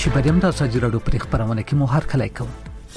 چې بریم د ازادي راډیو پر خبرونه کې مو هر کله کوم.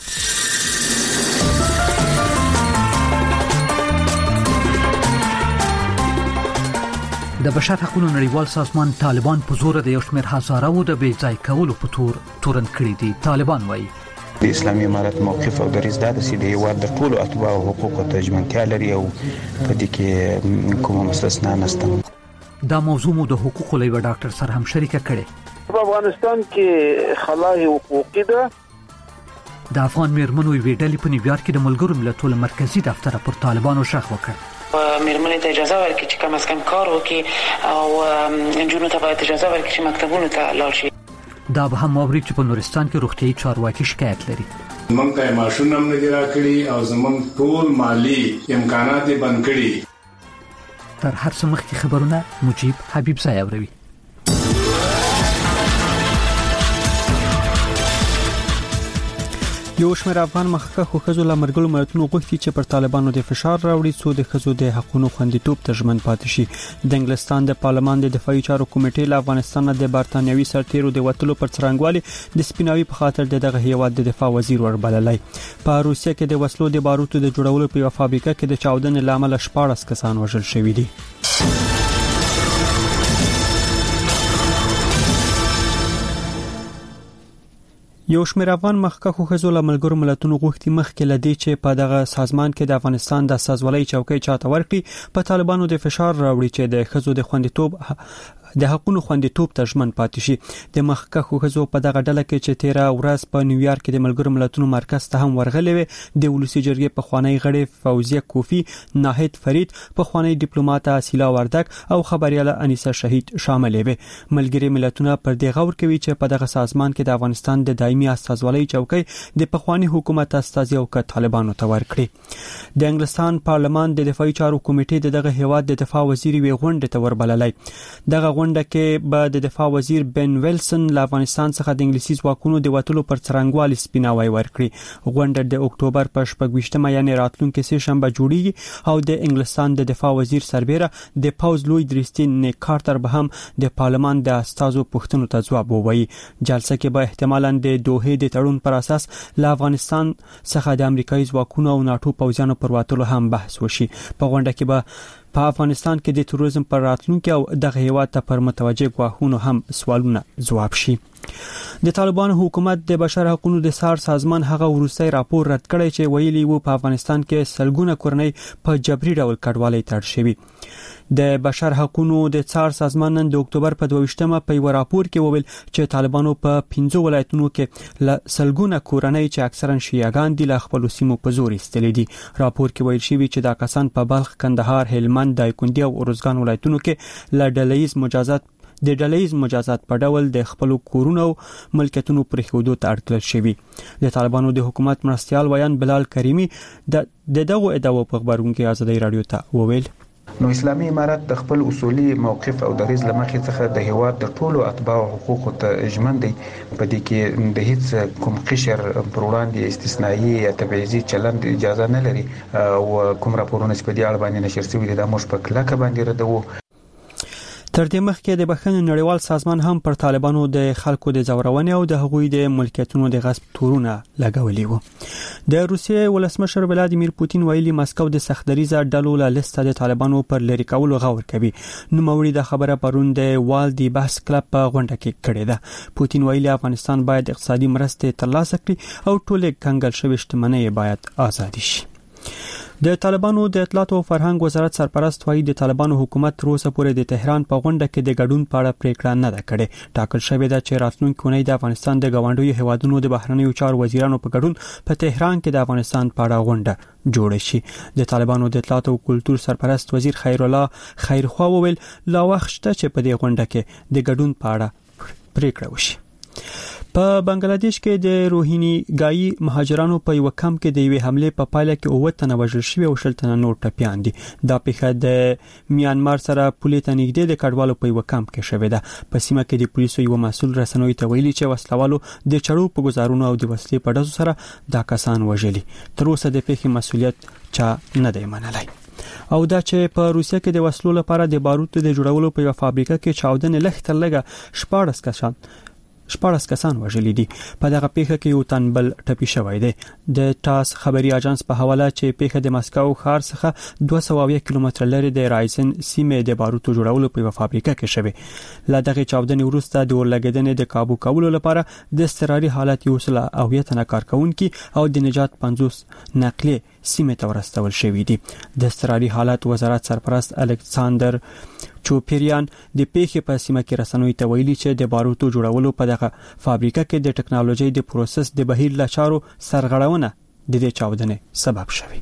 د بشر حقوقو نړیوال سازمان طالبان په زور د یو شمېر هزاره و د بې ځای کولو په تورن کړی دي. طالبان وایي د اسلامي امارت موقف او دریځ دا د سیده هیواد د ټولو اتباع او حقوقو ته ژمنتیا لري او په دې کې کومه مستثنا نشته. دا موضوع مو د حقوقو لوی ډاکټر سره هم شریکه کړې. په افغانستان کې خلای حقوقي ده. د افغان میرمنو وی ډلې په نیویارک کې د ملګرو ملتونو مرکزی دفتر پر طالبانو شخ وکړ. میرمنې ته اجازه ورکړي چې کم از کم کار وکړي او انجونو ته باید اجازه ورکړي چې مکتبونو ته لاړ شي. دا به هم اوري چې په نورستان کې روغتيایي چارواکي شکایت لري. موږ ته ماشوم هم نه دی راکړي او زموږ ټول مالی امکانات بند کړي. تر هر څه مخکې خبرونه مجيب حبيب زاي اوروي. یو شمېر افغان مخکښو ښځو له ملګرو ملتونو غوښتي چې پر طالبانو د فشار راوړي څو د ښځو د حقوقو خوندیتوب ته ژمن پاتې شي. د انګلستان د پارلمان د دفاعي چارو کمیټې له افغانستان د برتانیوي سرتیرو د وټلو پر څرنګوالي د سپیناوي په خاطر دغه هیواد د دفاع وزیر وربللای. په روسیه کې د وسلو د باروتو د جوړولو په یو فابریکه کې د چاودنې لامل 14 کسان وژل شوي دي. یو شمېر افغان مخکښو ښځو له ملګرو ملتونو غوښتي مخکې لدی چې په دغه سازمان کې د افغانستان د سازولۍ چوکۍ چاته ورکړي په طالبانو د فشار راوړي چې د ښځو د خوندیتوب د حقوقو خوندیتوب ته ژمن پاتې شي. د مخکښو ښځو په دغه ډله کې چې 13 ورځ په نیویارک کې د ملګرو ملتونو مرکز ته هم ورغلې وي د ولسی جرګې په خوانی غړي فوزیه کوفی، ناهید فرید، په خوانی ډیپلوماټ اسیلا وردک او خبرياله انیسه شهید شامل وي. ملګری ملتونه پر دې غور کوي چې په دغه سازمان کې د افغانستان د دایمي استازولۍ چوکۍ د پخوانی حکومت استازي او طالبانو ته ورکړي. د انګلستان پارلمان د دفاعي چارو کمیټې دغه هیواد د دفاع وزیر وی غونډه ته وربللای. دغه غونډه کې به د دفاع وزیر بن ویلسن له افغانستان څخه د انګلیسي ځواکونو د وټلو پر څرنګوالي سپیناوي ورکړي. غونډه د اکتوبر په 28مه یعنی راتلونکي سه شنبه جوړیږي او د انګلستان د دفاع وزیر سربېره د پاوز لوی درستین نیک کارتر به هم د پارلمان د استازو پوښتنو ته ځواب ووایي. جلسه کې به احتمالاً د دوحې د تړون پر اساس له افغانستان څخه د امریکایي ځواکونو او ناتو پوځیانو پر وټلو هم بحث وشي. په غونډه کې به په افغانستان کې د توریزم پر راتلونکي او دغه هیواد ته پر متوجه غواخونو هم سوالونه ځواب شي. د طالبانو حکومت د بشر حقوقو د سار سازمان هغه وروستي راپور رد کړی چې ویلي وو په افغانستان کې سلګونه کورنۍ په جبري ډول کډوالۍ تړل شوی. د بشر حقوقو د څار سازمان نن د اکتوبر په 22مه په یو راپور کې وویل چې طالبانو په 15 ولایتونو کې ل سلګونه کورنۍ چې اکثرا شیعاګان دي له خپل سیمو په زور ایستلې دي. راپور کې ویل شوی چې دا کسان په بلخ، کندهار، هلمند، دایکنډي او ارزګان ولایتونو کې ل ډلهیز مجازات په ډول د خپل کورونو ملکیتونو پر خودو ته اړتل شوی. د طالبانو د حکومت مرستيال ویان بلال کریمی د دغه ادعو په خبرونو کې ازادي رادیو ته وویل. نو اسلامي امارت د خپل اصولي موقف او دریځ لمخې څخه د هیواد د ټولو اتباع او حقوقو ته ژمن دی. په دې کې د هیڅ کوم قشر پر وړاندې استثنایی یا تبعیضي چلند اجازه نه لري او کوم راپورونه چې په دې اړه باندې نشر شوي دي د موږ په کلکه باندې ردوو. تر دې مخکې د بخښنې نړیوال سازمان هم پر طالبانو د خلکو د زورونې او د هغوی د ملکیتونو د غصب تورونه لګولي وو. د روسیې ولسمشر ولادیمیر پوتین ویلي مسکو د سختدریزه ډلو له لیسته د طالبانو پر لری کولو غور کوي. نو موري د خبره پرون د والدی بحث کلب په غونډه کې کړې ده. پوتین ویلي افغانستان باید اقتصادي مرستې ترلاسه کړي او ټول کنګل شوی شتمنۍ باید آزاد شي. د طالبانو د اطلاعات او فرهنګ وزارت سرپرست وایي د طالبانو حکومت تر اوسه پورې د تهران په غونډه کې د ګډون په اړه پریکړه نه ده کړې. ټاکل شوې ده چې راتلونکي اونۍ د افغانستان د ګاونډیو هیوادونو د بهرنیو چارو وزیرانو په ګډون په تهران کې د افغانستان په اړه غونډه جوړه شي. د طالبانو د اطلاعات او کلتور سرپرست وزیر خیر الله خیرخوا وویل لا وخت شته چې په دې غونډه کې د ګډون په اړه پریکړه وشي. په بنگلاديش کې د روهینګای مهاجرانو په یو کمپ کې د یوې حمله په پایله کې 9 تنه وژل شوي او 10 تنه نور ټپيان دي. دا پیښه د میانمار سره پولیس ته نږدې د کډوالو په یو کمپ کې شوې ده. په سیمه کې د پولیسو یو مسول رسنوي ته ویلي چې وسلوالو د چړو په گزارونو او د وسلې په ډزو سره دا کسان وژلي. تر اوسه د پیښې مسولیت چا نه دی منلای. او دا چې په روسیه کې د وسلو لپاره د باروتو د جوړولو په یو فابریکه کې چاودنې لږ تر لږه 14 کسان 14 کسان وژلي دي. په دغه پیښه کې یو تن بل ټپي شوی دی. د ټاس خبري اژانس په حواله چې پیښه د مسکو ښار څخه 200 کیلومتر لري د رایزن سیمې د باروتو جوړولو په فابریکه کې شوه. لا دغه چاودنې وروسته د ورلګیدنې د काबू کولو لپاره د اضطراري حالت یو سل او یتنه کارکونکو او د نجات 50 نقلي سیمې ته ورستول شوې دي. د اضطراري حالت وزارت سرپرست الکساندر چوپیریان د پیښې په سیمه کې رسنوي ته ویلي چې د باروتو جوړولو په دغه فابریکه کې د ټکنالوژي د پروسس د بهیر لچارو سرغړونه د دې چاودنې سبب شوی.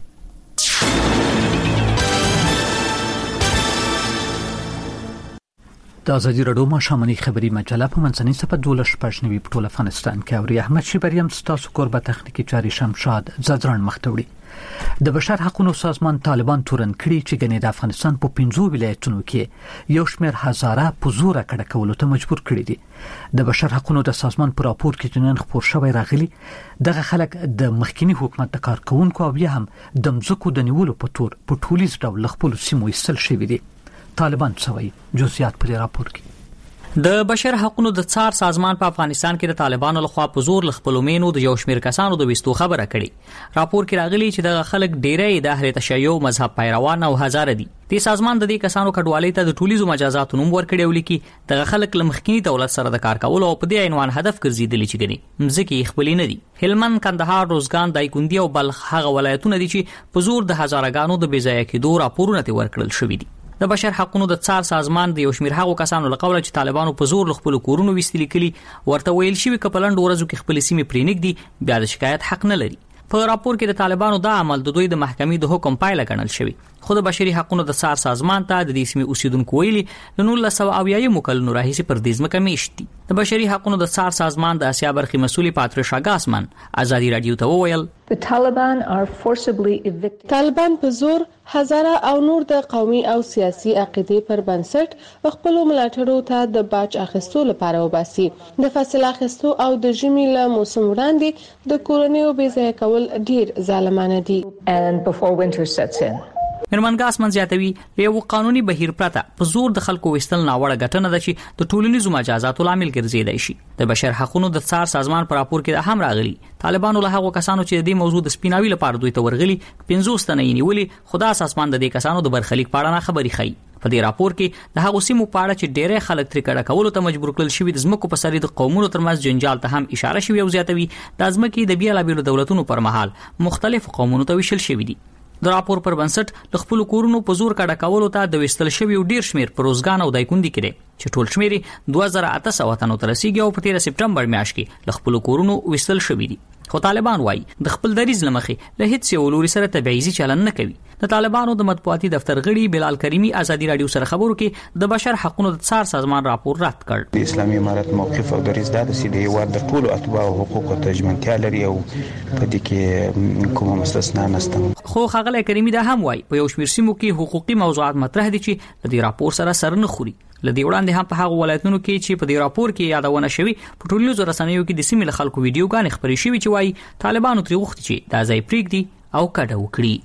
د ازادي رادیو مشامنی خبری مجله په منځنۍ صفه 12 په ټول افغانستان کې او احمد شیبریم ستاسو کور به تخنیکی چاري شمشاد زدران مختوړي. د بشر حقوقو سازمان طالبان تورن کړي چې ګنې د افغانستان په 15 ولایتونو کې یو شمېر هزاره په زور کډه کولو ته مجبور کړي دي. د بشر حقوقو د سازمان پر راپور کې جنن خبر شوی راغلي دغه خلک د مخکینی حکومت د کارکونکو او بیا هم د مزکو د نیولو په تور په ټولیز ډول خپل سیمو ایستل شوی دي. طالبان څوي جزئیات په راپور کې. د بشر حقوقو د څار سازمان په افغانستان کې د طالبانو لخوا په زور لخپلومینو د یو شمېر کسانو د وستو خبره کړي. راپور کې راغلي چې د خلک ډیری د اهل تشیع مذهب پیروان او هزاره دي. د سازمان د دې کسانو کډوالۍ ته د ټولیزو مجازات نوم ورکړي ولکي د خلک لمخکینی دولت سره د کار کولو او په دې عنوان هدف ګرځیدلی چې ګني مزکی خپلې نه دي. هلمند، کندهار، روزګان، دایکندي او بلخ هغه ولایتونه دي چې په زور د هزارهګانو د بېځایه کېدو راپورونه ورکړل شوې دي. د بشر حقوقو د څار سازمان د یو شمېر هغو کسانو لقوله چې طالبانو په زور خپل کورونو وستل کړي ورته ویل شوی کپلند ورځو کې خپل سیمې پرېنګدي بیا د شکایت حق نه لري. په راپور کې د طالبانو دا عمل د دوی د محکمې د حکم پایله ګڼل شوی. خو د بشري حقوقو د څار سازمان ته د دې سیمې اوسیدونکو ویلي د 1980 مکلنو راهیسې پر دې ځمکه میشت دي. د بشري حقوقو د څار سازمان د اسیا برخې مسؤل پاتریشا ګاسمن ازادي رادیو ته وویل طالبان په زور هزاره او نور د قومي او سیاسي عقیدې پر بنسټ خپل ملاتړو ته د باج اخیستو لپاره وباسي. د فاصله اخیستو او د ژمي له موسم وړاندې د کورنیو بېځایه کول ډیر ظالمانه دي. هرمن ګاسمن زیاتوي یو قانوني بهیر پرته په زور د خلکو وستل ناوړه ګټنه ده چې د ټولنیزو مجازاتو لامل ګرځیدای شي. د بشر حقوقو د څار سازمان پر راپور کې هم راغلي طالبانو له هغو کسانو چې د دې موضوع د سپیناوي لپاره دوی ته ورغلي 15 تنه یې نیولي. خدا اساسمان د دې کسانو د برخلیک پاړه نه خبري خي. په دې راپور کې د هغو سیمو پاړه چې ډېرې خلک تر کډه کولو ته مجبور کړل شوی د ځمکو په سر د قومونو ترمنځ جنجال ته هم اشاره شوی او زیاتوي د ځمکې د بیلابېلو دولتونو پر مهال مختلف قومونو ته ویشل شوی دي. د راپور پر بنسټ د خپل کورونو په زور کډه کولو ته د وستل شوی ډیر شمیر پر روزګان او دایکوندي کړي چې ټول شمیر 2800 تنو تر رسیدي او په 13 سپټمبر میاشت کې د خپل کورونو وستل شوی دي. خو طالبان وایي د خپل دریز لمخې له هیڅ یو لوري سره تبعیضي چلن نه کوي. د طالبانو د مطبوعاتي دفتر غړي بلال کریمی ازادي رادیو سره خبرو کې د بشر حقوقو د څار سازمان راپور رد کړ. د اسلامي امارت موقف او دریز د سیدي هیواد د ټولو اتباع حقوقو ته ژمنتیا لري او په دې کې کومه مستثنا نشته. خو خغله کریمی دا هم وایي په یو شمېر سیمو کې حقوقي موضوعات مطرح دي چې د دې راپور سره سر نه خوري. لدی وړاندې هم په هغه ولایتونو کې چې په دې راپور کې یادونه شوی په ټولنیزو رسنیو کې د سیمې خلکو ویډیوګانې خبرې شوی چې وایي طالبانو تری وخت چې دا ځای پریږدي او کډه وکړي.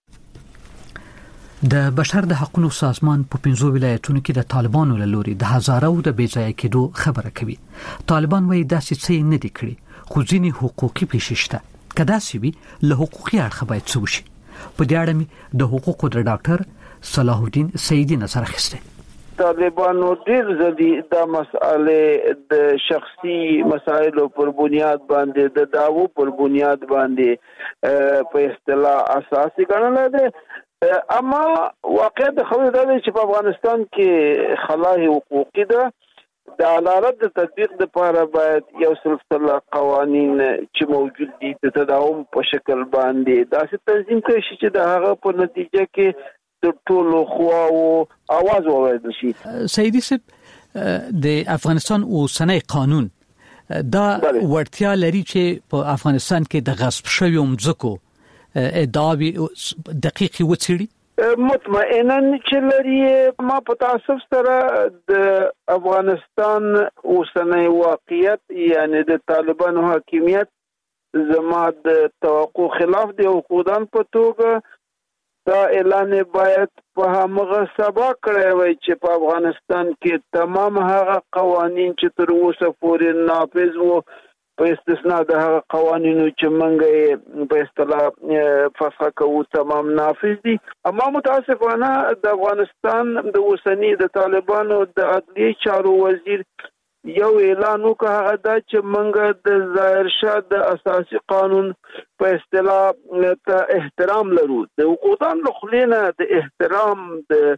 د بشر د حقوقو سازمان په 15 ولایتونو کې د طالبانو له لوري د هزارو د بېځایه کېدو خبره کوي. طالبان وایي داسې څه نه دي کړی خو ځینې حقوقي پیښې شته. کدا سی وی له حقوقي اړخ باید څه وشي. په دې اړه د حقوقو د ډاکټر صلاح الدین سیدی نظر اخیسته. طالبانو ډیر ځدی د مسالې د شخصي مسایلو پر بنیاد باندې د دعوو پر بنیاد باندې په اصطلاح اساسي ګڼل دي. اما واقع د خبرې دا دی چې په افغانستان کې خلاه حقوقي ده. د عدالت د تطبیق لپاره باید یو سلسله قوانین چې موجود دي د تداوم په شکل باندې داسې تنظیم کړي چې د هغه په نتیجه کې د ټولو خواو आवाज واورېدل شي. سیدی صاحب د افغانستان اوسنۍ قانون دا ورتیا لري چې په افغانستان کې د غصب شویو مځکو ادعاوی دقیق وڅېړي. مطمئنا چې لري. ما په تاسف سره د افغانستان اوسنۍ واقعیت یعنی د طالبانو حاکمیت زما د توقع خلاف دی او خودان په توګه دا اعلان باید په هغه سبا کړی وای چې په افغانستان کې تمام هغه قوانين چې تر اوسه پورې نافذ وو په استثناء د هغه قوانینو چې موږ په اصطلاح فسخ کوو تمام نافذ دي. اما متاسفانه د افغانستان د اوسنی د طالبانو د عدلیه چارو وزیر یو اعلان وکړ هغه دا چې موږ د ظاهر شاه د اساسي قانون په اصطلاح ته احترام لرو. د حقوقدان لخلینه د احترام د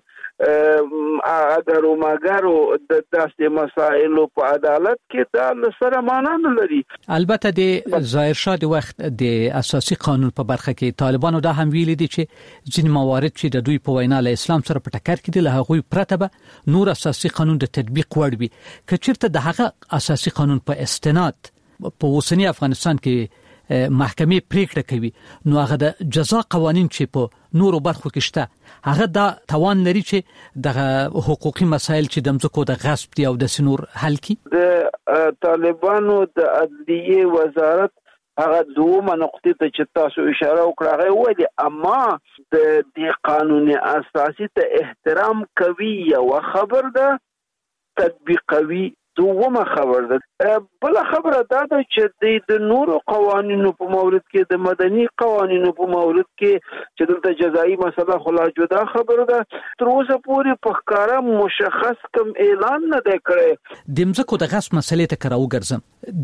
اګرو ماګرو د داسې مسایلو په عدالت کې دا سره معنا نه لري. البته د ظاهر شاه د وخت د اساسي قانون په برخه کې طالبانو دا هم ویلي دي چې ځین موارد چې د دوی په وینا له اسلام سره په ټکر کې دي له هغوی پرته به نور اساسي قانون د تطبیق وړ وي. کچېرته د هغه اساسي قانون په استناد په اوسنی افغانستان کې محکمې پریکړه کوي نو هغه د جزا قوانين چې په نورو برخو کې شته هغه دا توان لري چې د حقوقي مسایل چې د مځکو د غصب دي او د سنور حل کړي. د طالبانو د عدلیه وزارت هغه دوه نقطې ته چې تاسو اشاره وکړه وایي اما د دې قانون اساسي ته احترام کوي او خبر ده تطبیقوي دومره خبر ده. بل خبره دا ده چې د نورو قوانینو په مورد کې د مدني قوانینو په مورد کې چې د جزایي مسله خلا جدا خبره ده تر اوسه پورې په ښکارا مشخص کوم اعلان نه دی کړی. د مځکو د غصب مسلې ته کراو ګرځم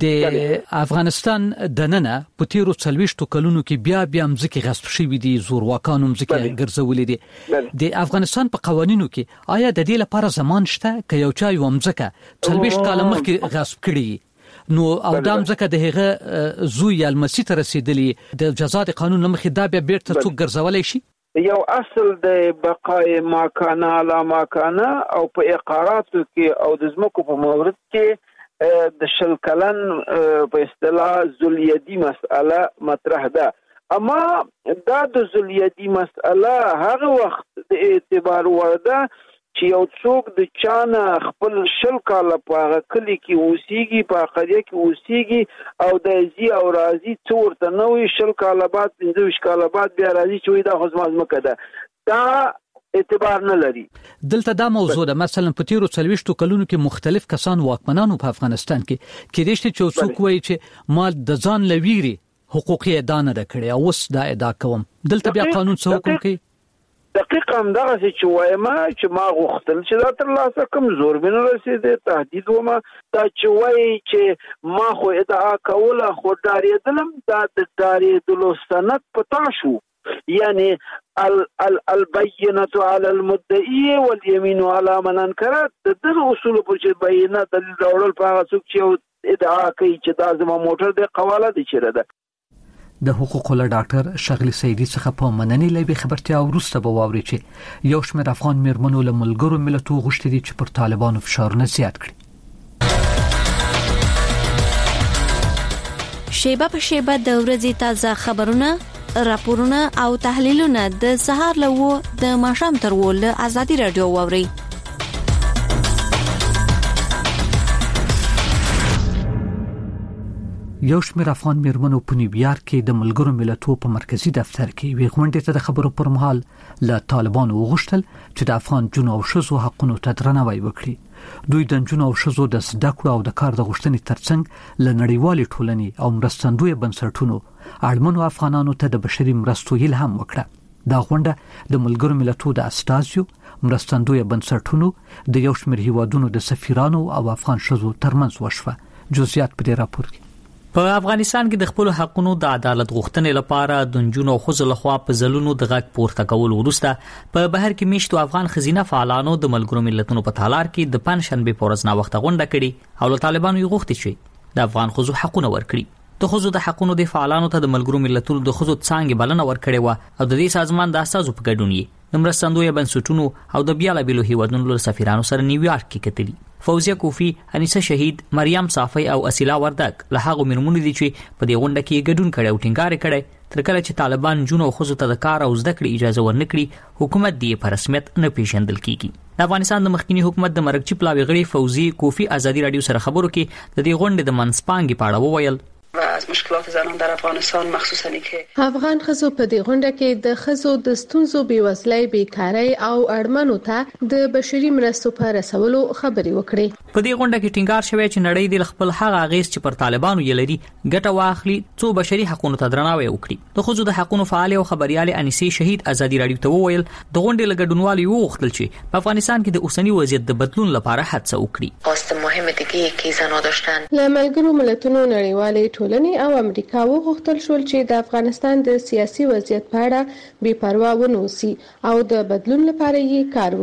د افغانستان د ننه په تیرو 40 کلونو کې بیا مځکې غصب شوې دي زورواکانو مځکې ګرځولې دي. د افغانستان په قوانینو کې آیا د دې لپاره زمان شته چې یو چا یو مځکه 40 کال مخکې غصب کړي نو او دا مځکه د هغه زوی المسی ته رسیدلې د جزا د قانون لمخې دا بیا بیرته څوک ګرځولای شي؟ یو اصل د بقای ماکانه علا ماکانه او په اقاراتو کې او د زمکو په مورد کې د شل کلن په اصطلاح ذلیدی مسأله مطرح ده. اما دا د ذلیدی مسأله هغه وخت د اعتبار ورده چې یو څوک د چانه خپل شل کاله په کلی کې اوسېږي په قريه کې اوسېږي او د زی او راضي څور ته نوې شل کاله بعد 15 کاله بعد بیا راضي چې دا خصماز مکه ده دا اعتبار نه لري. دلته دا موضوع ده مثلا په تیرو 40 کلونو کې مختلف کسان واکمنانو په افغانستان کې دې چې څوک وایي چې مال د ځان لويري حقوقي ادا نه کړي او اوس دا ادا کوم دلته بیا قانون څه حکم کوي؟ دقیقاً دغه چې وایم چې ما غوښتل چې دا تر لاسه کوم زور بنه رسیدې تهدید ومه دا چې وایي چې ما خو ادعا کوله خو داریدلم دا د داریدلو سند پتا شو یعنی البینه علی المدعی والیمین علی من انکر دغه اصول پر چې بینه دلیل راوړل په هغه څوک چې ادعا کوي چې دا زما موټر د قواله دي چیرې ده. د حقوق الله ډاکټر شغلی سیدی څخه په مننې لوي خبرتیا وروسته به واوري چې یو شمېر افغان میرمنو له ملګرو ملتونو غوښتي دي چې پر طالبانو فشارونه زیات کړي. شیبه په شیبه د ورځې تازه خبرونه راپورونه او تحلیلونه د سهار له د ماښام تر ول ازادي رادیو واوري. یو شمېر افغان میرمنو په نیویارک کې د ملګرو ملتونو په مرکزی دفتر کې وی غونډې ته د خبرو پر مهال له طالبانو وغوښتل چې د افغان جنو او شذو حقونو ته درناوی وکړي. دوی د جنو او شذو د زده کړو او د کار د غوښتنې ترڅنګ له نړیوالې ټولنې او مرستندوی بنسټونو اړمنو افغانانو ته د بشري مرستو الهام وکړه. دا غونډه د ملګرو ملتونو د استازیو مرستندوی بنسټونو د یو شمېر هیوادونو د سفیرانو او افغان شذو ترمنځ وشوه. جزئیات په دې راپور کې. په افغانستان کې د خپل حقونو د عدالت غوښتنې لپاره د نجونو او ښځو لخوا په ځلونو د غږ پورته کول وروسته په بهر کې میشتو افغان خزینه فعالانو د ملګرو ملتونو په تالار کې د پنځشنبه په ورځ ناوخته غونډه کړې او له طالبانو یې غوښتي چې د افغان ښځو حقونه ورکړي. د ښځو د حقونو د فعالانو ته د ملګرو ملتونو د ښځو څنګه بلنه ورکړې و او د دې سازمان د اساسو په ګډون یې د مرستندوی بنسټونو او د بیلابیلو هیوادونو له سفیرانو سره نیویارک کې کتلي. فوزیه کوفی، انیسه شهید، مریم صافی او اسیلا وردک له هغه میرمنو دي چې په دې غونډه کې ګډون کړي او ټینګار کړي تر کله چې طالبان جنو خو ته د کار او زده کړې اجازه ورنکړي حکومت دی په رسمیت نه پیژندل کیږي. د افغانستان د مخکنی حکومت د مرکزی پلاوی غړي فوزی کوفی ازادي رادیو سره خبرو کې د دې غونډې د منسپانګي په اړه وویل و از مشکلات حقوق زنان در افغانستان مخصوصا که افغان خزو په دې غونډه کې د خزو د ستونزو بیوزلۍ بیکارۍ او اړمنو ته د بشري مرستو په رسولو خبرې وکړې. په دې غونډه کې ټینګار شوی چې نړۍ د خپل هغه اغیز چې پر طالبانو یې لري ګټه واخلي څو بشري حقوقو ته درناوی وکړي. د خزو د حقوقو فعال او خبريال انیسي شهید ازادي رادیو ته وویل د غونډې لګډونوالي وغوښتل چې په افغانستان کې د اوسنی وضعیت د بدلون لپاره هڅه وکړي. خواست مهمه دیگه که زنان داشتن له ملګرو ملتونو نړیوالې ټولنې او امریکا وغوښتل شول چې د افغانستان د سیاسي وضعیت په اړه بې پروا ونوسي او د بدلون لپاره یې کار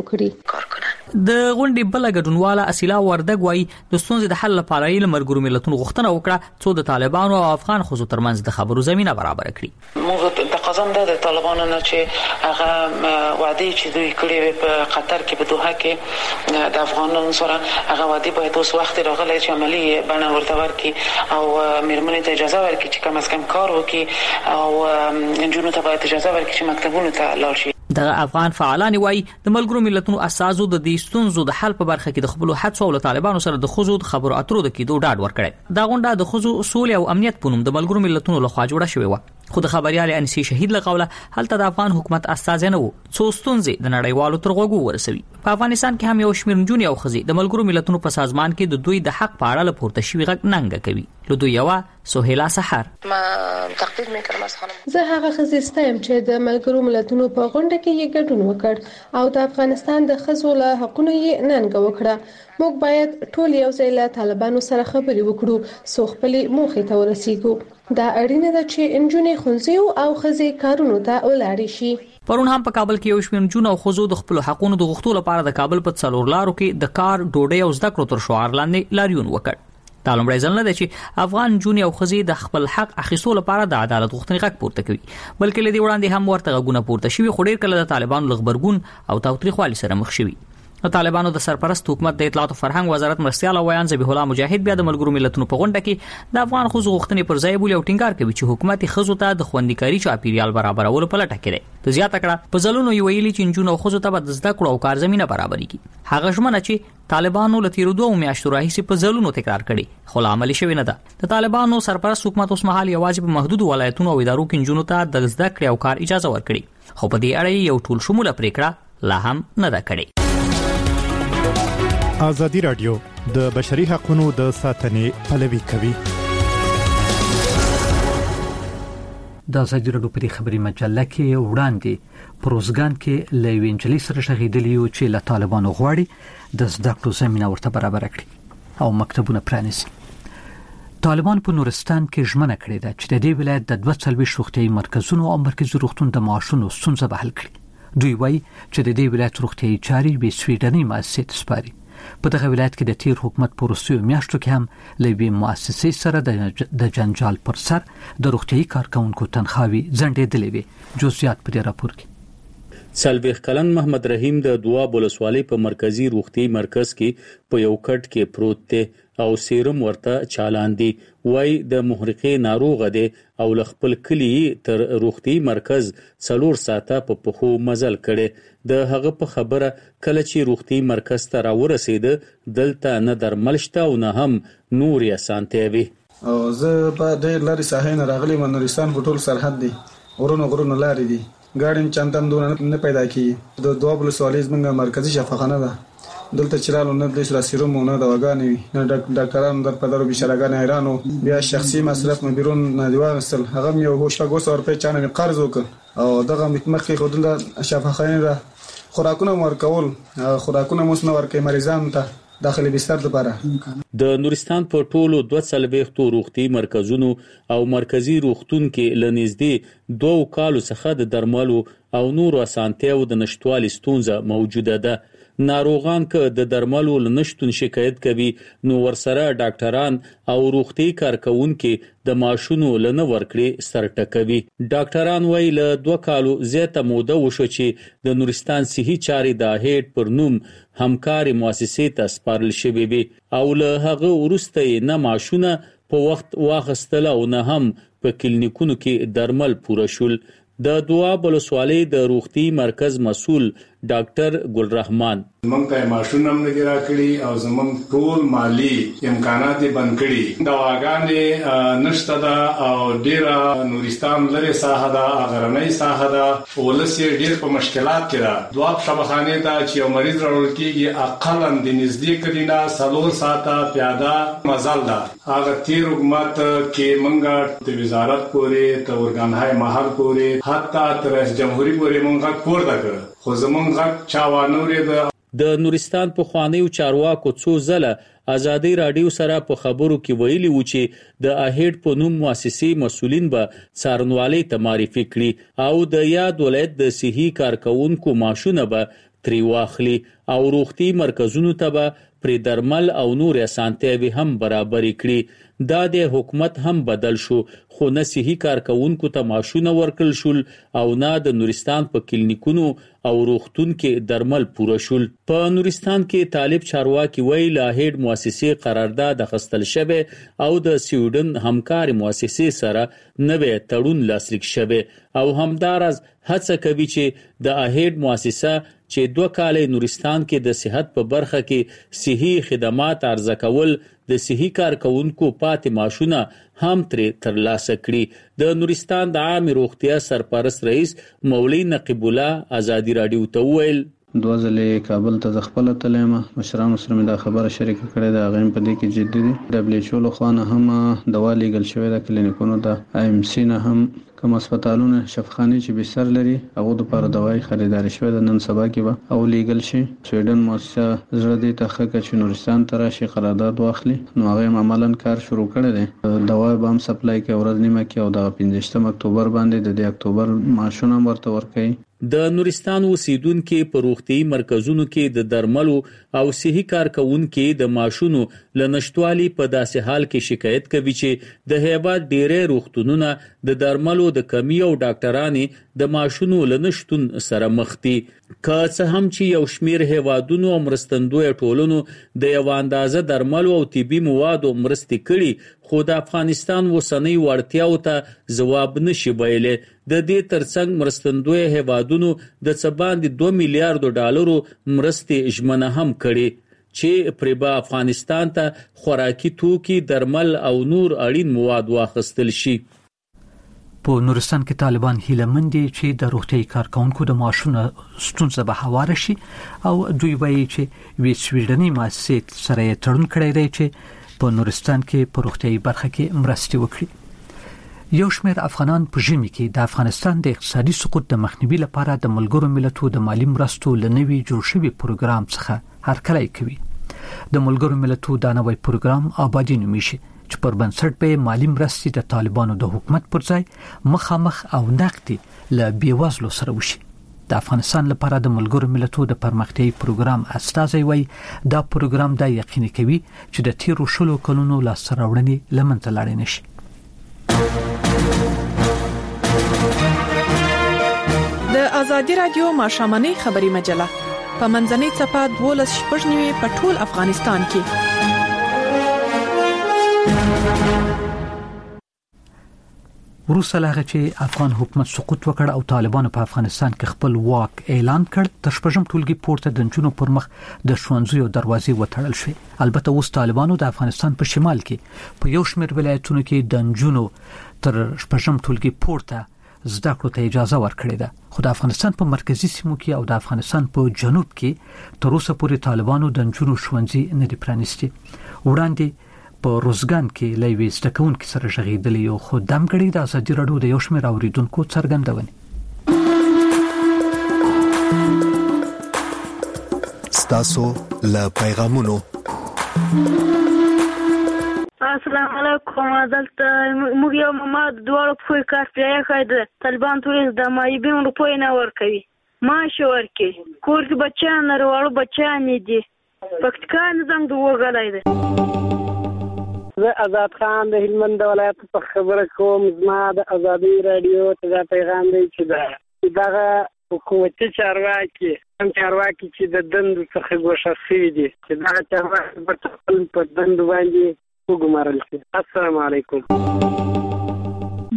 وکړي. د غونډې بل ګډونواله اصیلا وردګ وايي د ستونزې د حل لپاره یې ملګرو ملتونو غوښتنه وکړه څو د طالبانو او افغان خزو ترمنځ د خبرو زمينه برابر کړي. موږ تقاضا ده د طالبانو نه چې هغه وعده چې دوی کړې په قطر کې په دوحه کې د افغانانو سره هغه وعده باید اوس وخت راغلی چې عملی بڼه ورته ورکړي او میرمنې ته اجازه ورکړي چې کم از کم کار وکړي او انجونو ته باید اجازه ورکړي چې مکتبونو ته لاړ شي. د افغان فعالان وايي د ملګرو ملتونو اساسو د دې ستونزو د حل په برخه کې د خپل هڅو او طالبانو سره د خزو خبرو اترو د کېدو ډاډ ورکړي. دا غونډه د خزو اصول او امنیت په نوم د ملګرو ملتونو لخوا جوړه شوې و. خو د خبريال انیسي شهید لقوله هلته د افغان حکومت اساس نه وو څو ستونزې د نړیوالو تر غوږو ورسوي. په افغانستان کې هم یو شمېر نجونې او خزي د ملګرو ملتونو په سازمان کې د دوی د حق په اړه لپاره شوی غږ ننګ کوي. له دوی یو سهیلا سحر ما تقدیر میکرم از خانم زه هغه خزيستم چې د ملګرو ملتونو په غونډه کې یې ګډون وکړ او د افغانستان د خزو له حقوقو یې ننګ وکړه. موږ باید ټول یو ځای له طالبانو سره خبرې وکړو سو خپل موخې ته ورسیږو. دا اړینه ده چې انجونې خونځي او خزي کارونو ته ولاړ شي. پرون هم په کابل کې یو شمېر نجونې او خزو د خپل حقوقو د غوښتلو لپاره د کابل په څلور لارو کې د کار ډوډۍ او زده کړو تر شعار لاندې لاریون وکړ. دا لومړی ځل نه دی چې افغان نجونې او خزي د خپل حق اخیستلو لپاره د عدالت غوښتنې غږ پورته کوي بلکې لدی وړاندې هم ورته غږونه پورته شوي خو ډېر کله د طالبانو لغبرګون او تاوتریخوالي سره مخ شوي. طالبانو د سرپرست حکومت د اطلاعات او فرهنګ وزارت مرستيال ویان ذبیح الله مجاهد بیا د ملګرو ملتونو په غونډه کې د افغان خزو غوښتنې پر ځای بولی او ټینګار کوي چې حکومت خزو ته د خوندیکاري چاپیریال برابرولو په لټه کې دی. د زیاته کړه په ځلونو یې ویلي چې انجونو خزو ته د زده کړو او کار زمينه برابرېږي. هغه ژمنه چې طالبانو له تیر 2 میاشتو راهیسې په ځلونو تکرار کړي خو عملي شوی نه ده. د طالبانو سرپرست حکومت اوس مهال یوازې په محدود ولایتونو او ادارو کې انجونو ته د زده کړې او کار اجازه ورکړي خو په دې اړه یو ټول شموله پریکړه لا هم نه ده کړې. ازادي رادیو د بشري حقوقو د ساتنې پلوي کوي. د ازادي رادیو په خبري مجله کې وړاندې پروزګان کې لوینجلی سره شهیدلی او چې له طالبانو غواړي د زده کړو زمينه ورته برابر کړي او مکتبونه پرانیسي. طالبان په نورستان کې ژمنه کړې ده چې د دې ولایت د 22 روغتيایي مرکزونو او مرکزي روغتون د معاشونو ستونزه به حل کړي. دوی وایي چې د دې ولایت روغتيایي چاري به سویډني مؤسسې سپاري. په دغه ولایت کې د تیر حکومت پروسیو میاشتو کې هم لوی مؤسسې سره د جنجال پر سر د روغتيایي کارکونکو تنخواوي ځنډېدلې وي. جزئیات په دې راپور کې. سلبیخ کلن محمد رحیم د دواب ولسوالۍ په مرکزی روغتيایي مرکز کې په یو کټ کې پروت دی او سیروم ورته چالان دي. وای د محرقې ناروغ دی او لخپل کلی تر روغتيایي مرکز 4 ساعته په پخو مزل کړي. د هغه په خبره کله چې روغتيایي مرکز ته راورسید دلته نه درمل شته او نه هم نور یې سانته وي. او زه په ډېر لاري ساحې نه راغلی منورستان په ټول سرحد دی ورونو لاري دي ګاډي چندان دونه نه پیدا کی. د دواب ولسوالۍ زمونږ مرکزی شفاخانه ده دلته چرالو نه د سیروم نه د وګانی نه ډاکټرانو د پدرو بشراګان ایرانو بیا شخصي مصرف مې بیرون نه دی واغستل. هغه یو هوښه 200 روپۍ چانه مې قرض وکړ او دغه مخکې خودله شفاخانه ده خوراکونه ورکول خوراکونه موږ نه ورکې مریضانو ته داخلي بستر لپاره. د نورستان په ټولو 240 روغتي مرکزونو او مرکزی روغتون کې لنږدې 2 کالو څخه د درملو او نورو اسانتیاو د نشټوالي ستونزه موجوده ده. ناروغان که د درملو لنشتون شکایت کوي نو ورسره ډاکټران او روغتي کارکونکو د ماشونو لنه ورکړي سرټکوي. ډاکټران وایي له 2 کالو زیاته موده وشو چې د نورستان صحي چاري د هېټ پر نوم همکاري مؤسسې ته سپارل شوی وي او له هغه وروسته نه ماشونه په وخت واخستل او نه هم په کلینیکونو کې درمل پوره شول. د دواب ولسوالۍ د روغتي مرکز مسؤل ډاکټر ګل رحمان. موږ ته ماشوم هم نه راکړي او زموږ ټول مالی امکانات بند کړي. دواګانې نشته دا او ډیره نورستان لري ساحه دا غرنۍ ساحه دا ولسی ډیر په مشکلات کې دا دوه شبخانه دا چې یو مریض راول کېږي اقل د نږدې کلینا 3 ساعته پیاده مزل دا هغه تیر حکومت کې منګه د وزارت پورې ته ورګانهای محل پورې حتی تر جمهوریت پورې منګه کور دا کړ خو زمونږ چاوانورې د نورستان په خوانیو چارواکو څو ځله ازادي رادیو سره په خبرو کې ویلي و چې د اهډ په نوم مؤسسې مسولین به څارنوالۍ ته معرفي کړي او د یاد ولایت د صحي کارکونکو ماشونه به تری واخلي او روغتي مرکزونو ته به پر درمل او نور اسانتیاوي هم برابر کړي. دا د حکومت هم بدل شو خو نه صحي کارکونکو ته ماشونه ورکړل شول او نه د نورستان په کلینیکونو او روغتون کې درمل پوره شول. په نورستان کې طالب چارواکي ویل هډ مؤسسې قرارداد غستل شوه او د سویډن همکاري مؤسسې سره نوې تړون لاسلیک شوه او همدارز هڅه کوي چې د هډ مؤسسه چې 2 کال نورستان کې د صحت په برخه کې صحي خدمات عرضه کول د صحي کارکونکو پاتې ماشونه هم ترلاسه کړي. د نورستان د عام روغتیا سرپرست رئیس مولوی نقیب الله ازادي رادیو ته ویل 2 ځلې کابل ته خپل تلمه مشرانو سره مې دا خبره شریک کړې ده غیم په دې کې جدي دي. دبليو له خوانه هم دوا لیګل شوې ده کلینیکونو د IMC نه هم کوم هسپتالونه شفاخانه چې به سر لري هغه د لپاره دوايي خریداري شوې ده نن سبا کې به او لیګل شي. سویډن مؤسسه زړه دې ته خکه چې نورستان ته راشي قرارداد واخلي نو هغه عملاً کار شروع کړی دی. دوا به هم سپلای کوي ورځ نیمه کې او د 15 اکتوبر باندې د اکتوبر ماشونه ورته ورکړي. د نورستان اوسیدونکو په روغتي مرکزونو کې د درملو او صحي کارکونکو د ماشونو لنشټوالي په داسې حال کې شکایت کوي چې د هیواد ډېرې روغتونونه د درملو د کمی او ډاکټرانو د ماشونو لنشتون سره مخ دي. که څه هم چې یو شمیر هیوادونو او مرستندوی ټولنو د یو اندازه درملو او طبي موادو مرستې کړي خو د افغانستان وسنۍ وړتیاو ته ځواب نشي ویلي. د دې ترڅنګ مرستندوی هیوادونو د څه باندې 2 میلیارډ ډالرو مرستې ژمنه هم کړي چې پربا افغانستان ته خوراکي توکي درمل او نور اړین مواد واخیستل شي. په نورستان کې طالبان هیله مند دي چې د روغتي کارکونکو د معاشونو ستونزه به هواره شي او دوی وایي چې سویډني مؤسسې سره تړون کړی دی چې په نورستان کې په روغتي برخه کې مرستې وکړي. یو شمېر افغانان په ژمي کې د افغانستان د اقتصادي سقوط د مخنیوي لپاره د ملګرو ملتونو د مالی مرستو لنوي جوړ شوی پروګرام څخه هرکلی کوي. د ملګرو ملتونو د نوي پروګرام آبادی نومیږي چې پر بنسټ به مالی مرستې د طالبانو د حکومت پر ځای مخامخ او نقدي له بیوزلو سره وشي. د افغانستان لپاره د ملګرو ملتونو د پرمختیايي پروګرام استازي وایي دا پروګرام د یقیني کوي چې د تیرو شلو کلونو لاسته راوړنې لمنځه لاړې نشي. د ازادي رادیو ماشامنۍ خبري مجله په منځنۍ صفحه 12 په ټول افغانستان کې. وروسته لاغه چې افغان حکومت سقوط وکړ او طالبانو په افغانستان کې خپل واک اعلان کړ تر شپږم ټولګي پورته د جنونو پر مخ د ښوونځیو دروازې وتړل شوې. البته اوس طالبانو د افغانستان په شمال کې په یو شمېر ولایتونو کې د جنونو تر شپږم ټولګي پورته زده کړو ته اجازه ورکړې ده خو د افغانستان په مرکزی سیمو کې او د افغانستان په جنوب کې تر اوسه پورې طالبانو د جنونو ښوونځي نه دي پرانیستي. وړاندې په روزګان کې لوي ستکون کې سره شغیدلی یو خو دمګړی د ازادي رادیو د یو شمېر اوریدونکو څرګندونې. ستاسو له پیغامونو. السلام علیکم. دلته موږ یو ماده دوړو په کار پرې خایده طالبان ټول د مایبین روپوي نه ورکوي ماش ورکي کور کې بچان وروړو بچان دي پکتکان زنګ دوغلای دي. زه آزاد خان د هلمند ولایت په خبره کوم. زما د ازادي رادیو ته پیغام دی چې دا حکومتي چارواکي چې د دند څخه ګوښه شوي دي چې دا چارواکي په دند باندې وګمارل شي. السلام علیکم.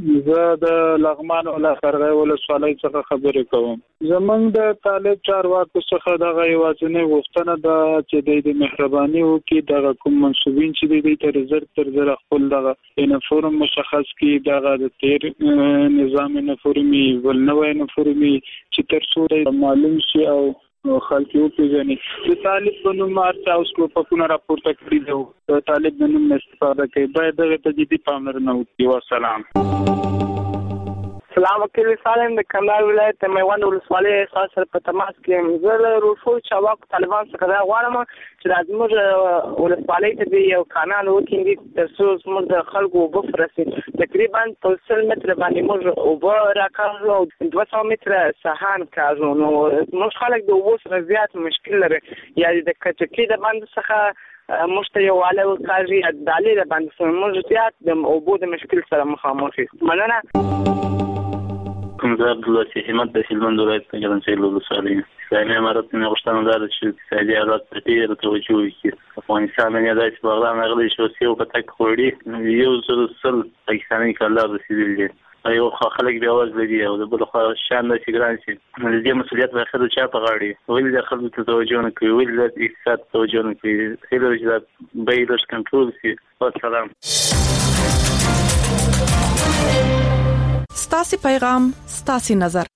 زه د لغمان ولسوالۍ څخه خبرې کوم. زمونږ د طالب چارواکو څخه دغه یوازینی غوښتنه ده چې د مهرباني وکړي دغه کوم منسوبین چې د تر زر خپل دغه یونیفورم مشخص کړي، دغه د تیر نظام یونیفورمي ولنوي یونیفورمي چې تر څو معلوم شي او خلک یو پیژني. د طالب په نوم مارچ او سکوپونه راپورته کړي دي، د طالب په نوم استفاده کوي، باید دغه ته جدي پاملرنه وکړي. والسلام. سلام وکیل سالم د کندهار ولایت میوند ولسوالۍ سره په تماس کې زه له روښو چاواک طالبان څخه دا غواړم چې د زموږ ولسوالۍ ته یو کانال وکړي تر څو زموږ د خلکو اوبه فرسي. تقریبا په 100 متر باندې موږ اوبه راکاږو او 200 متر سهان کاږو. نو موږ خلک د اوبو سره زیات مشکل لري، یا د کچکې د باندې څخه مشته یو واله وکاږي یا د دالې د باندې موږ زیات د اوبو د مشکل سره مخامخ یو. مننه. زه عبدالله احمد د هلمند ولایت ګرمسیر ولسوالۍ. اسلامي امارت نه غوښتنه ده چې اقتصادي حالات ته ډېر توجه وکړي. افغانستان نه داسې بغداد غلي شو سی او پټک خوړي یو څل پاکستاني کلاب رسیدلی دي. یو خلک بیا واز لري او د بل خو شان د سیګران شي. د دې مسولیت په خاطر چا په غاړي ویل د خلکو ته توجه نه کوي، ویل د اقتصاد توجه نه کوي، هیله چې بیرش کنټرول شي. والسلام. ستاسي پیغام ستاسي نظر.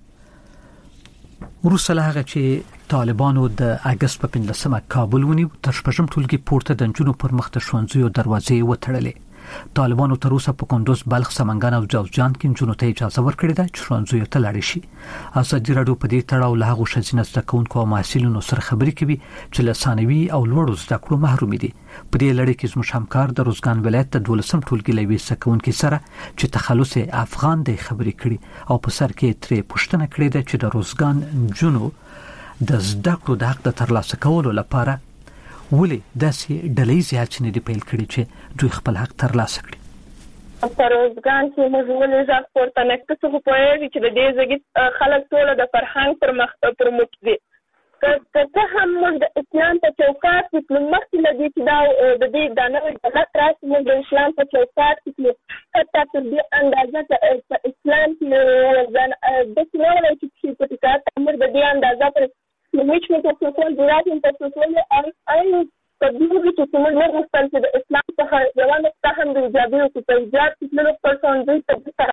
وروسته له هغه چې طالبانو د اگست په 15مه کابل ونیو، تر شپږم ټولګي پورته د نجونو پر مخ د ښوونځیو دروازې وتړلې. طالبانو تر اوسه په کندوز، بلخ، سمنګان او جوزجان کې نجونو ته اجازه ورکړې ده چې ښوونځیو ته لاړ شي. ازادي راډیو په دې تړاو له هغو ښځینه زده کوونکو او محصلینو سره خبرې کوي چې له ثانوي او لوړو زده کړو محروم دي. په دې لړۍ کې زموږ همکار د روزګان ولایت د 12م ټولګي لوي زده کوونکي سره چې تخلص افغان دی خبرې کړي او په سر کې ترې پوښتنه کړې ده چې د روزګان نجونو د زده کړو د حق د ترلاسه کولو لپاره ولې داسې ډلهیزې هڅې دي پیل کړي چې دوی خپل حق ترلاسه کړي. په روزګان کې موږ ولې ځکه پورته نکته څه پوهیږي چې د دې ځګي خلک ټول د فرهنګ پر مخ دي. که هم موږ د اسلام په چوکاټ کې مخکې لدی چې دا د دې د نوې دولت راشي، موږ د اسلام په چوکاټ کې حتی تر دې اندازه په اسلام کې د څلورو چې په تکات موږ د دې اندازه پر هیڅ نه تاسو دراتین تاسو ای په دې چې موږ نه غوښتل چې د اسلام څخه یو نقطه هم د ایجابي او په ایجاب کې له پرسونځي ته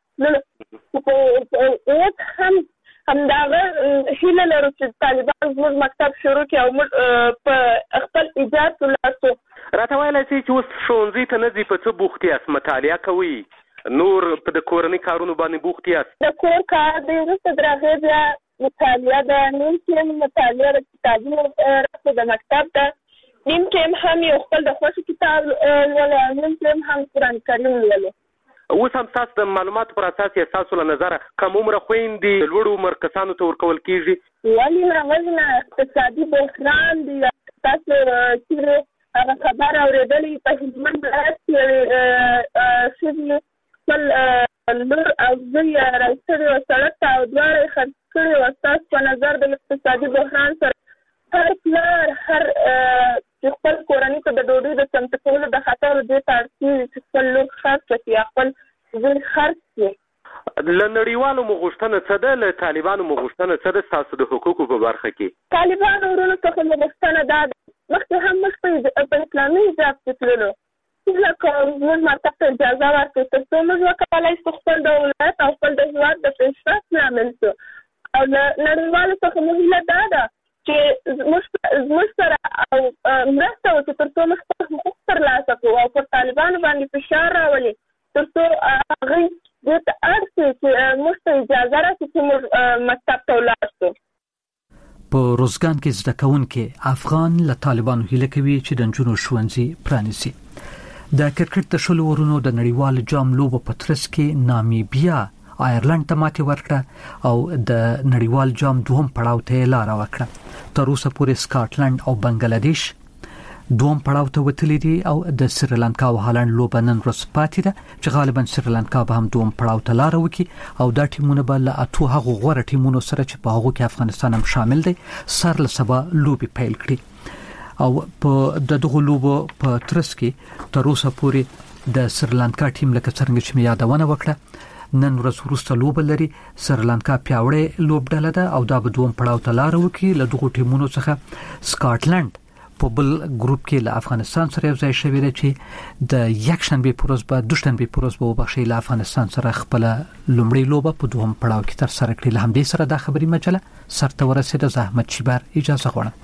له هم همداغه هیله لرو چې طالبان زموږ مکتب شروع کړي او موږ په خپل ایجاد ترلاسه. راته ویلی شئ چې اوس ښوونځي ته نه ځئ، په څه بوخت یاست؟ مطالعه کوئ؟ نور په د کورنۍ کارونو باندې بوخت یاست؟ د کور کار دی، وروسته د هغې بیا مطالعه ده، نیم ټیم مطالعه د کتابونو رسو د مکتب ده، نیم ټیم هم یو خپل د خوښې کتاب لولو، نیم ټیم هم قرآن کریم لولو. اوس هم تاسو د معلوماتو پر اساس یې ستاسو له نظره کم عمره خویندې لوړو عمر کسانو ته ورکول کېږي؟ ولې نه اقتصادي بحران دی. تاسو چې هغه خبر اورېدلې په هلمند ولایت کې ښځې خپل لور او زوی راوستلي وو سړک ته او دواړه یې خرڅ کړي وو. ستاسو په نظر د اقتصادي بحران سره هر پلار چې خپل کورنۍ ته د ډوډۍ د چمتو کولو د خاطر دې ته اړ کېږي چې خپل لور خرڅ کړي یا خپل زوی خرڅ کړي. له نړیوالو مو غوښتنه څه ده؟ له طالبانو مو غوښتنه څه ده ستاسو د حقوقو په برخه کې؟ طالبانو ورونو څخه مو غوښتنه دا ده مخکې هم موږ په اسلامي حجاب کې تللو، ځکه موږ مکتب ته اجازه ورکړو تر څو موږ وکولی شو خپل د ولایت او خپل د هېواد د پیشرفت لامل شو. او له نړیوالو څخه مو هیله دا ده چې زموږ سره او مرسته وکړي تر څو موږ خپل حقوق ترلاسه کړو او پر طالبانو باندې فشار راولي تر څو هغوی دې ته اړ شي چې موږ ته اجازه راکړي چې موږ مکتب ته ولاړ شو. په روزګان کې زده کوونکي افغان له طالبانو هیله کوي چې د نجونو ښوونځي پرانیزي. د کرکټ د شلو ورونو د نړیوال جام لوبو په ترڅ کې نامیبیا آیرلند ته ماتې ورکړه او د نړیوال جام دوهم پړاو ته لار وکړه. تر اوسه پورې سکاټلند او بنگلاديش دوهم پړاو ته وتلي دي او د سریلانکا او هالند لوبه نن ورځ پاتې ده چې غالبا سریلانکا به هم دوهم پړاو ته لار وکړي او دا ټیمونه به له اتو هغو غوره ټیمونو سره چې په هغو کې افغانستان هم شامل دی سر له سبا لوبي پیل کړي. او په دغه لوبو په ترڅ کې تر اوسه پورې د سریلانکا ټیم لکه څنګه چې مې یادونه وکړه نن ورځ وروسته لوبه لري. سریلانکا پیاوړې لوبډله ده او دا به دوم پړاو ته لار وکړي. له دغو ټیمونو څخه سکاټلند په بل ګروپ کې له افغانستان سره یو ځای شوی دی چې د یک شنبه پروز به دوشنبه پروز به وبخښي له افغانستان سره خپل لومړی لوبه په دوم پړاو کې تر سره کړي. له همدې سره د خبري مجله سرته ورسېده. زحمت شیبر اجازه غواړم.